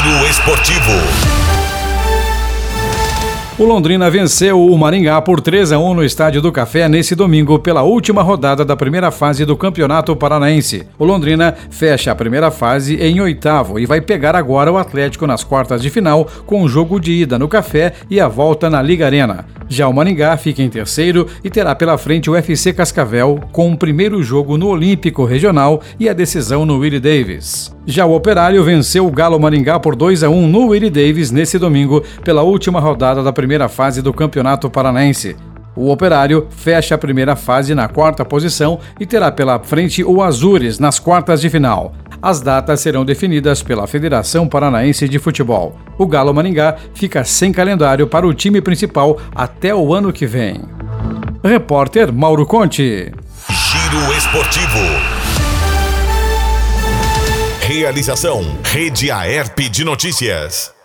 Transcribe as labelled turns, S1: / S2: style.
S1: Giro Esportivo.
S2: O Londrina venceu o Maringá por 3-1 no Estádio do Café nesse domingo pela última rodada da primeira fase do Campeonato Paranaense. O Londrina fecha a primeira fase em 8º e vai pegar agora o Atlético nas quartas de final com o jogo de ida no Café e a volta na Liga Arena. Já o Maringá fica em 3º e terá pela frente o FC Cascavel com o primeiro jogo no Olímpico Regional e a decisão no Willie Davis. Já o Operário venceu o Galo Maringá por 2-1 no Willie Davis nesse domingo pela última rodada da primeira fase do Campeonato Paranaense. O Operário fecha a primeira fase na 4ª posição e terá pela frente o Azures nas quartas de final. As datas serão definidas pela Federação Paranaense de Futebol. O Galo Maringá fica sem calendário para o time principal até o ano que vem. Repórter Mauro Conte.
S1: Giro Esportivo. Realização: Rede Aerp de Notícias.